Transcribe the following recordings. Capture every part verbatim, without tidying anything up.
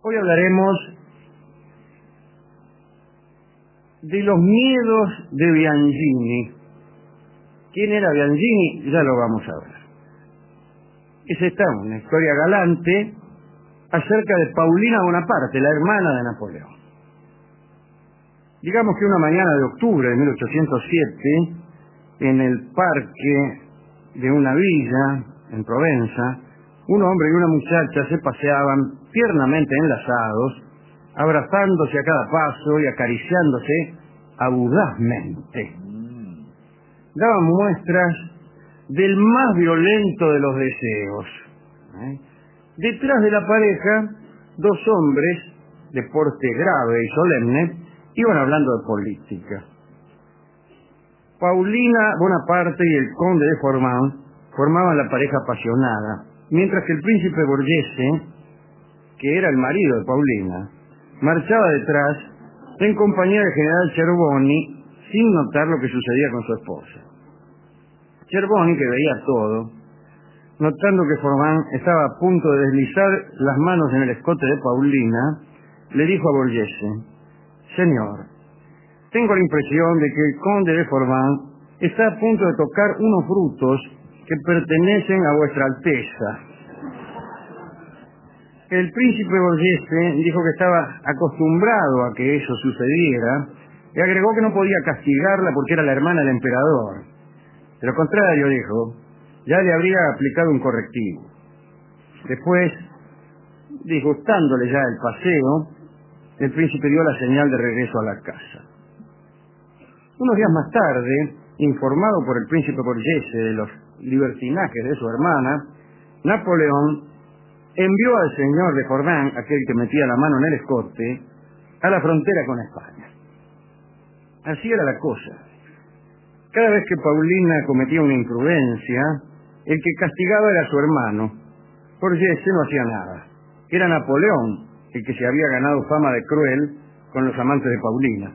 Hoy hablaremos de los miedos de Bianchini. ¿Quién era Bianchini? Ya lo vamos a ver. Es esta una historia galante acerca de Paulina Bonaparte, la hermana de Napoleón. Digamos que una mañana de octubre de mil ochocientos siete, en el parque de una villa en Provenza, un hombre y una muchacha se paseaban tiernamente enlazados, abrazándose a cada paso y acariciándose audazmente. Daban muestras del más violento de los deseos. ¿Eh? Detrás de la pareja, dos hombres de porte grave y solemne iban hablando de política. Paulina Bonaparte y el conde de Formán formaban la pareja apasionada, mientras que el príncipe Borghese, que era el marido de Paulina, marchaba detrás en compañía del general Cherboni sin notar lo que sucedía con su esposa. Cherboni, que veía todo, notando que Formán estaba a punto de deslizar las manos en el escote de Paulina, le dijo a Borghese: «Señor, tengo la impresión de que el conde de Formán está a punto de tocar unos frutos que pertenecen a vuestra Alteza». El príncipe Borghese dijo que estaba acostumbrado a que eso sucediera y agregó que no podía castigarla porque era la hermana del emperador. De lo contrario, dijo, ya le habría aplicado un correctivo. Después, disgustándole ya el paseo, el príncipe dio la señal de regreso a la casa. Unos días más tarde, informado por el príncipe Borghese de los libertinajes de su hermana, Napoleón envió al señor de Formán, aquel que metía la mano en el escote, a la frontera con España. Así era la cosa. Cada vez que Paulina cometía una imprudencia, el que castigaba era su hermano. Borghese no hacía nada. Era Napoleón el que se había ganado fama de cruel con los amantes de Paulina.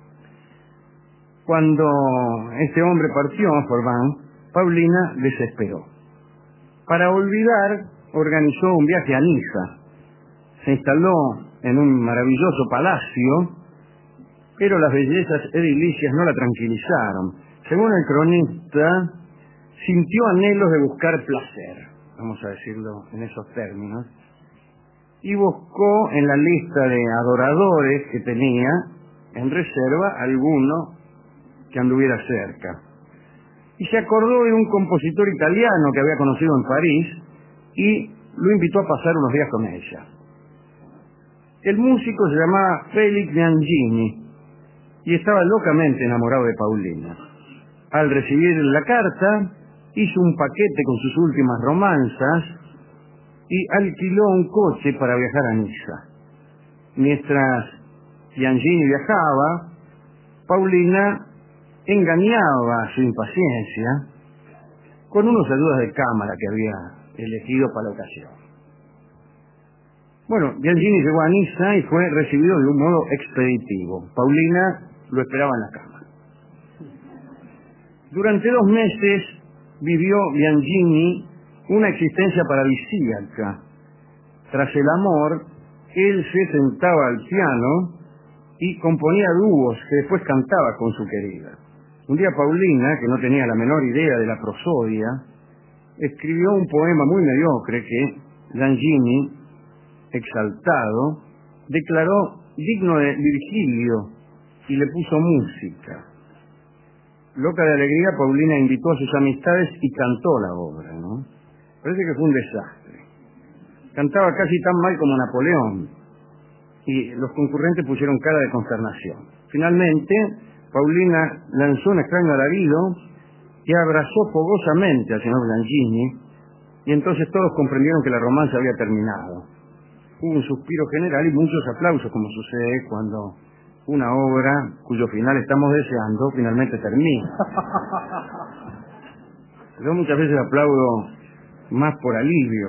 Cuando este hombre partió a Formán, Paulina desesperó. Para olvidar, organizó un viaje a Niza. Se instaló en un maravilloso palacio, pero las bellezas edilicias no la tranquilizaron. Según el cronista, sintió anhelos de buscar placer, vamos a decirlo en esos términos, y buscó en la lista de adoradores que tenía en reserva alguno que anduviera cerca. Y se acordó de un compositor italiano que había conocido en París y lo invitó a pasar unos días con ella. El músico se llamaba Félix Bianchini y estaba locamente enamorado de Paulina. Al recibir la carta, hizo un paquete con sus últimas romanzas y alquiló un coche para viajar a Niza. Mientras Bianchini viajaba, Paulina engañaba su impaciencia con unos ayudas de cámara que había elegido para la ocasión. Bueno, Bianchini llegó a Niza y fue recibido de un modo expeditivo. Paulina lo esperaba en la cama. Durante dos meses vivió Bianchini una existencia paradisíaca. Tras el amor, él se sentaba al piano y componía dúos que después cantaba con su querida. Un día Paulina, que no tenía la menor idea de la prosodia, escribió un poema muy mediocre que Bianchini, exaltado, declaró digno de Virgilio y le puso música. Loca de alegría, Paulina invitó a sus amistades y cantó la obra, ¿no? Parece que fue un desastre. Cantaba casi tan mal como Napoleón y los concurrentes pusieron cara de consternación. Finalmente, Paulina lanzó un extraño alarido y abrazó fogosamente al señor Bianchini, y entonces todos comprendieron que la romanza había terminado. Hubo un suspiro general y muchos aplausos, como sucede cuando una obra cuyo final estamos deseando finalmente termina. Yo muchas veces aplaudo más por alivio.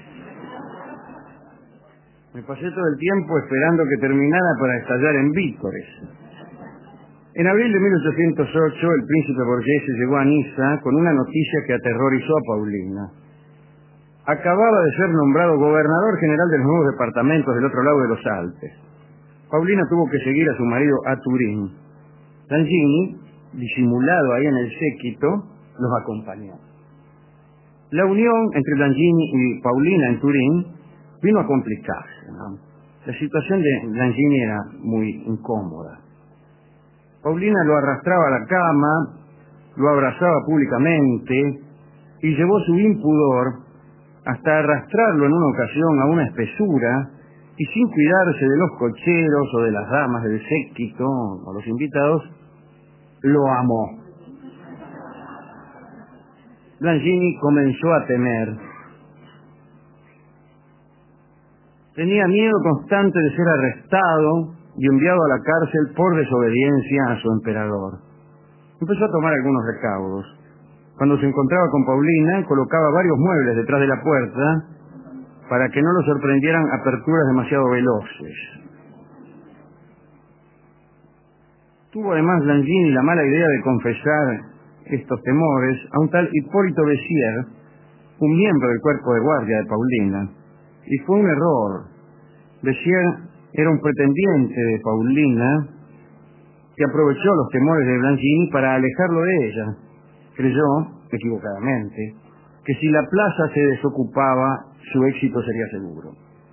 Me pasé todo el tiempo esperando que terminara para estallar en vítores. En abril de mil ochocientos ocho, el príncipe Borghese llegó a Niza con una noticia que aterrorizó a Paulina. acababa de ser nombrado gobernador general de los nuevos departamentos del otro lado de los Alpes. Paulina tuvo que seguir a su marido a Turín. Langini, disimulado ahí en el séquito, los acompañó. La unión entre Langini y Paulina en Turín vino a complicarse, ¿no? La situación de Langini era muy incómoda. Paulina lo arrastraba a la cama, lo abrazaba públicamente y llevó su impudor hasta arrastrarlo en una ocasión a una espesura y, sin cuidarse de los cocheros o de las damas del séquito o los invitados, lo amó. Langini comenzó a temer. Tenía miedo constante de ser arrestado y enviado a la cárcel por desobediencia a su emperador. Empezó a tomar algunos recaudos. Cuando se encontraba con Paulina, colocaba varios muebles detrás de la puerta para que no lo sorprendieran aperturas demasiado veloces. Tuvo además Langini la mala idea de confesar estos temores a un tal Hipólito Bessières, un miembro del cuerpo de guardia de Paulina, y fue un error. Bessières era un pretendiente de Paulina que aprovechó los temores de Langini para alejarlo de ella. Creyó, equivocadamente, que si la plaza se desocupaba, su éxito sería seguro.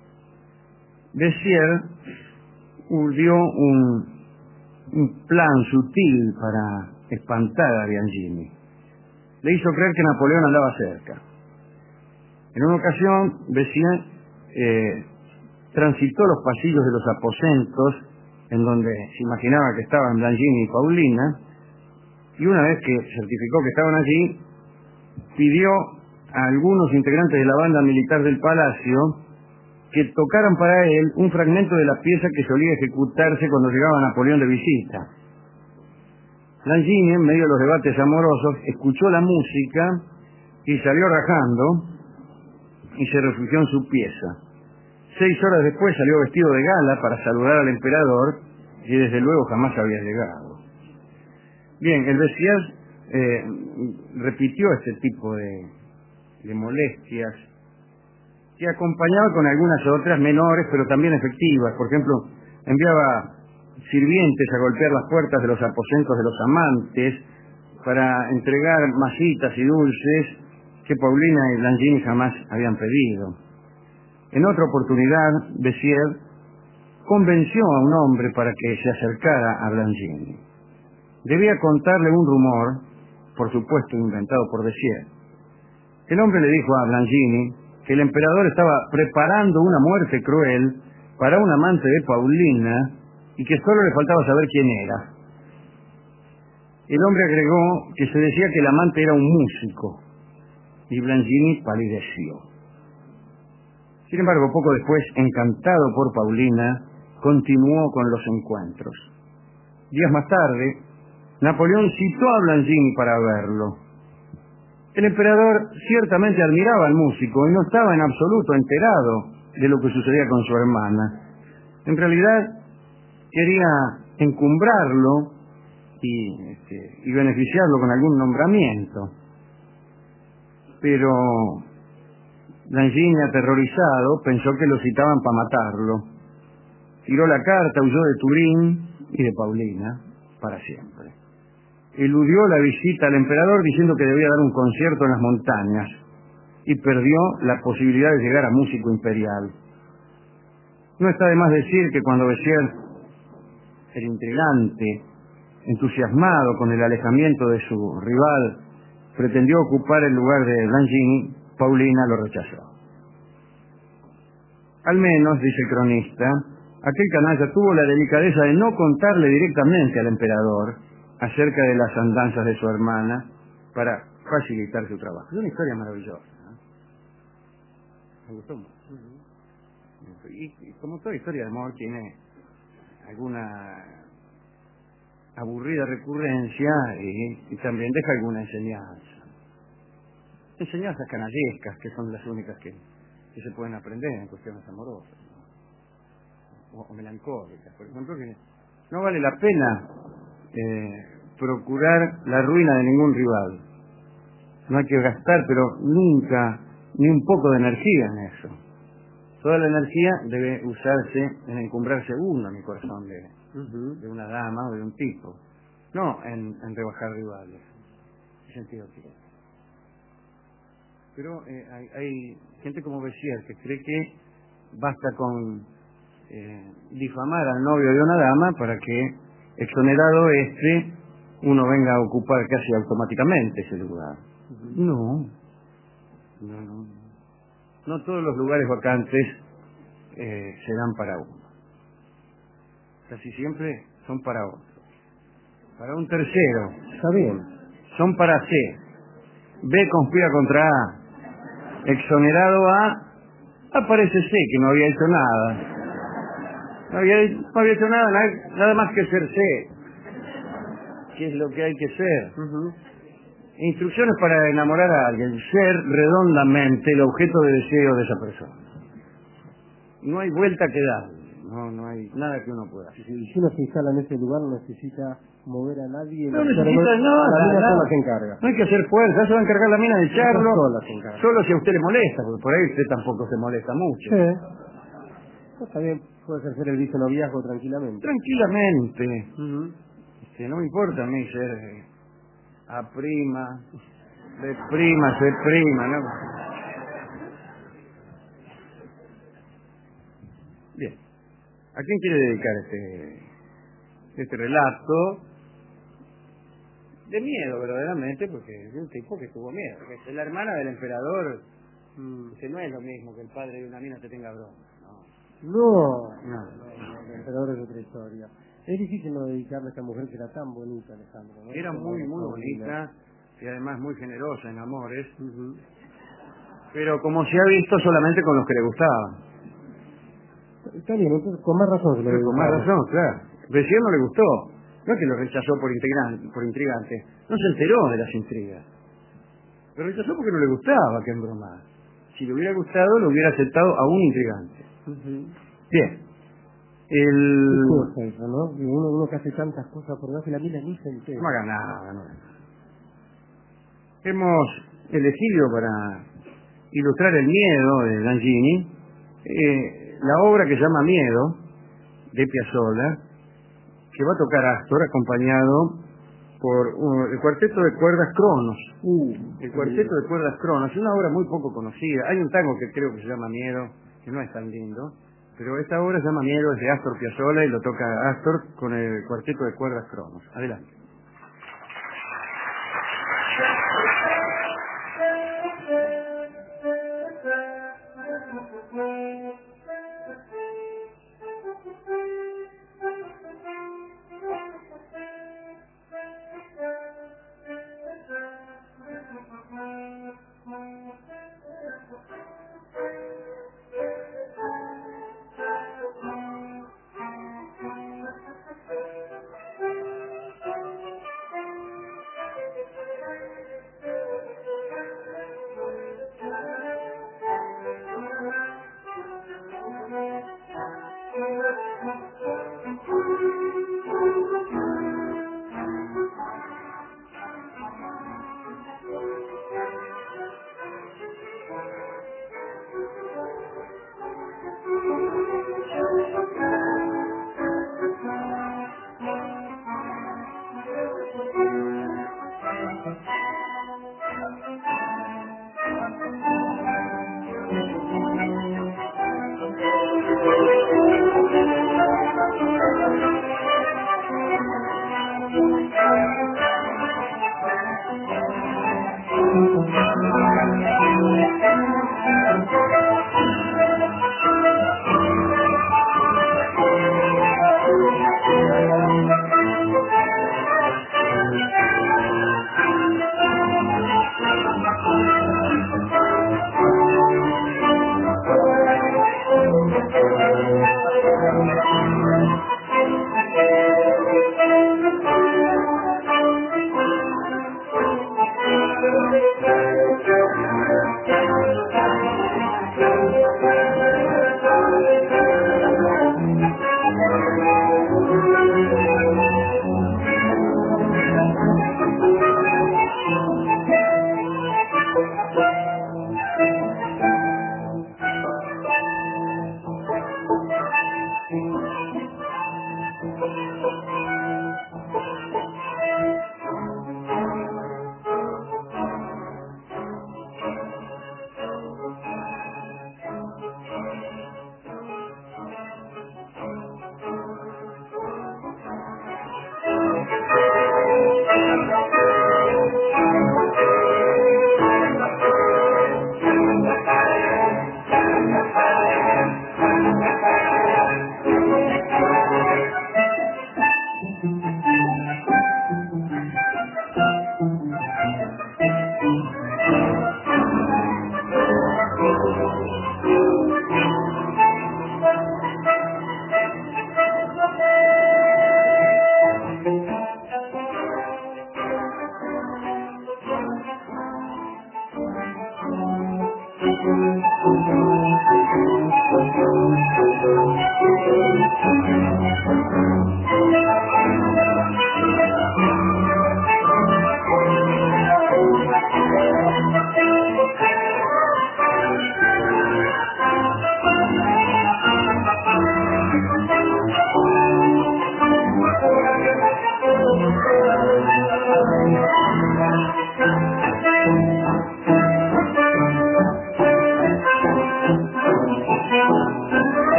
Bessières urdió un, un plan sutil para espantar a Langini. Le hizo creer que Napoleón andaba cerca. En una ocasión, Bessières eh, transitó los pasillos de los aposentos en donde se imaginaba que estaban Langini y Paulina, y una vez que certificó que estaban allí, pidió a algunos integrantes de la banda militar del palacio que tocaran para él un fragmento de la pieza que solía ejecutarse cuando llegaba Napoleón de visita. Langini, en medio de los debates amorosos, escuchó la música y salió rajando y se refugió en su pieza. Seis horas después salió vestido de gala para saludar al emperador y desde luego jamás había llegado. Bien, el Bessières eh, repitió este tipo de, de molestias que acompañaba con algunas otras menores pero también efectivas. Por ejemplo, enviaba sirvientes a golpear las puertas de los aposentos de los amantes para entregar masitas y dulces que Paulina y Langini jamás habían pedido. En otra oportunidad, Bessières convenció a un hombre para que se acercara a Langini. Debía contarle un rumor, por supuesto inventado por Bessières. El hombre le dijo a Langini que el emperador estaba preparando una muerte cruel para un amante de Paulina y que solo le faltaba saber quién era. El hombre agregó que se decía que el amante era un músico, y Langini palideció. Sin embargo, poco después, encantado por Paulina, continuó con los encuentros. Días más tarde, Napoleón citó a Langini para verlo. El emperador ciertamente admiraba al músico y no estaba en absoluto enterado de lo que sucedía con su hermana. En realidad, quería encumbrarlo y, este, y beneficiarlo con algún nombramiento. Pero Langini, aterrorizado, pensó que lo citaban para matarlo. Tiró la carta, huyó de Turín y de Paulina para siempre. Eludió la visita al emperador diciendo que debía dar un concierto en las montañas y perdió la posibilidad de llegar a músico imperial. No está de más decir que cuando Bessières, el intrigante, entusiasmado con el alejamiento de su rival, pretendió ocupar el lugar de Langini, Paulina lo rechazó. Al menos, dice el cronista, aquel canalla tuvo la delicadeza de no contarle directamente al emperador acerca de las andanzas de su hermana para facilitar su trabajo. Es una historia maravillosa, ¿no? Me gustó mucho. Y, y como toda historia de amor tiene alguna aburrida recurrencia y, y también deja alguna enseñanza. Enseñanzas canallescas, que son las únicas que, que se pueden aprender en cuestiones amorosas, ¿no? o, o melancólicas, por ejemplo, que no vale la pena eh, procurar la ruina de ningún rival. No hay que gastar, pero nunca, ni un poco de energía en eso. Toda la energía debe usarse en encumbrarse uno en el corazón de, uh-huh. de una dama o de un tipo, no en, en rebajar rivales. ¿Qué sentido tiene? Pero eh, hay, hay gente como Bessier que cree que basta con eh, difamar al novio de una dama para que, exonerado este, uno venga a ocupar casi automáticamente ese lugar. Uh-huh. No. No, no. No todos los lugares vacantes eh, se dan para uno. Casi siempre son para otro. Para un tercero. Está bien. Son para C. B conspira contra A. Exonerado A, aparece C, que no había hecho nada. No había, no había hecho nada, nada, nada más que ser C. ¿Qué es lo que hay que ser? Uh-huh. Instrucciones para enamorar a alguien. Ser redondamente el objeto de deseo de esa persona. No hay vuelta que dar. No, no hay nada que uno pueda hacer. Si uno se instala en ese lugar, no necesita mover a nadie. No necesita nada. La mina nada. sola se encarga. No hay que hacer fuerza. Se va a encargar la mina de echarlo. Sola se encarga. Solo si a usted le molesta, porque por ahí usted tampoco se molesta mucho. Sí. Está bien, puede ejercer el vice noviazgo tranquilamente. Tranquilamente. Uh-huh. Este, no me importa a mí ser eh, a prima, de prima, ser prima, ¿no? Bien. ¿A quién quiere dedicar este, este relato? De miedo, verdaderamente, porque es un tipo que tuvo miedo. Que la hermana del emperador, mm, que no es lo mismo que el padre de una mina te tenga broma. No, no, no, no, el emperador es otra historia. Es difícil no dedicarle a esta mujer que era tan bonita, Alejandro, ¿no? Era muy, muy bonita bonita y además muy generosa en amores, uh-huh. pero como se ha visto solamente con los que le gustaban. Está bien, entonces con más razón se lo Pero con más razón, claro. Recién no le gustó. No es que lo rechazó por intrigante, por intrigante. No se enteró de las intrigas. Lo rechazó porque no le gustaba que embromara. Si le hubiera gustado, lo hubiera aceptado a un intrigante. Uh-huh. Bien. El... ¿Qué cosa eso, no? Uno, uno que hace tantas cosas por debajo y la mina ni se entera. No haga nada, no haga nada. Hemos elegido para ilustrar el miedo de Gangini eh, la obra que se llama Miedo, de Piazzolla, que va a tocar Astor acompañado por uh, el cuarteto de cuerdas Cronos. Uh, el cuarteto de cuerdas Cronos es una obra muy poco conocida. Hay un tango que creo que se llama Miedo, que no es tan lindo, pero esta obra se llama Miedo, es de Astor Piazzolla y lo toca Astor con el cuarteto de cuerdas Cronos. Adelante.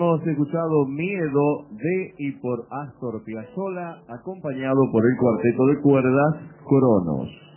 Hemos escuchado Miedo de y por Astor Piazzolla, acompañado por el cuarteto de cuerdas Cronos.